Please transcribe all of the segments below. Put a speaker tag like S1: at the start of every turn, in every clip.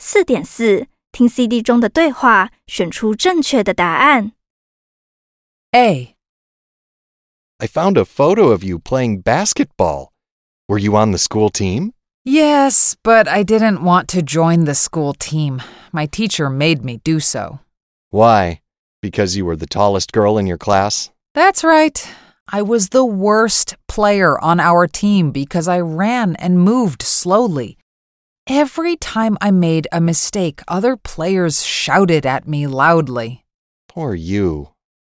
S1: 4.4 听 CD 中的对话，选出正确的答案。
S2: A.
S3: I found a photo of you playing basketball. Were you on the school team?
S2: Yes, but I didn't want to join the school team. My teacher made me do so.
S3: Why? Because you were the tallest girl in your class?
S2: That's right. I was the worst player on our team because I ran and moved slowly. Every time I made a mistake, other players shouted at me loudly.
S3: Poor you.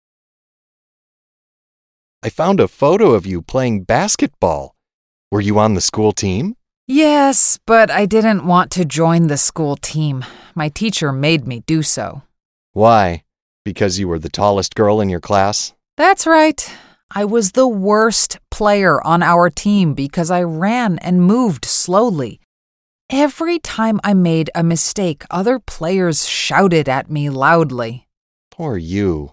S3: I found a photo of you playing basketball. Were you on the school team?
S2: Yes, but I didn't want to join the school team. My teacher made me do so.
S3: Why? Because you were the tallest girl in your class?
S2: That's right. I was the worst player on our team because I ran and moved slowly. Every time I made a mistake, other players shouted at me loudly.
S3: Poor you.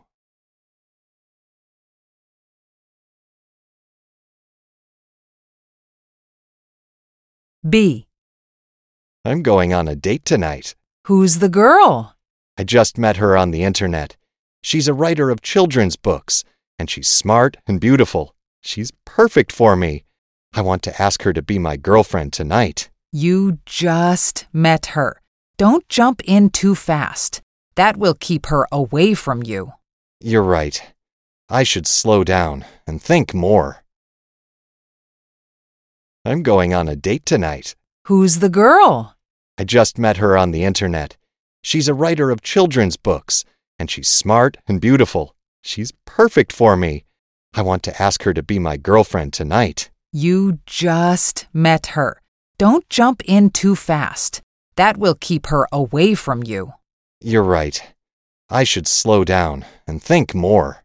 S2: B.
S3: I'm going on a date tonight.
S2: Who's the girl?
S3: I just met her on the internet. She's a writer of children's books, and she's smart and beautiful. She's perfect for me. I want to ask her to be my girlfriend tonight.
S2: You just met her. Don't jump in too fast. That will keep her away from you.
S3: You're right. I should slow down and think more. I'm going on a date tonight.
S2: Who's the girl?
S3: I just met her on the internet. She's a writer of children's books, and she's smart and beautiful. She's perfect for me. I want to ask her to be my girlfriend tonight.
S2: You just met her. Don't jump in too fast. That will keep her away from you.
S3: You're right. I should slow down and think more.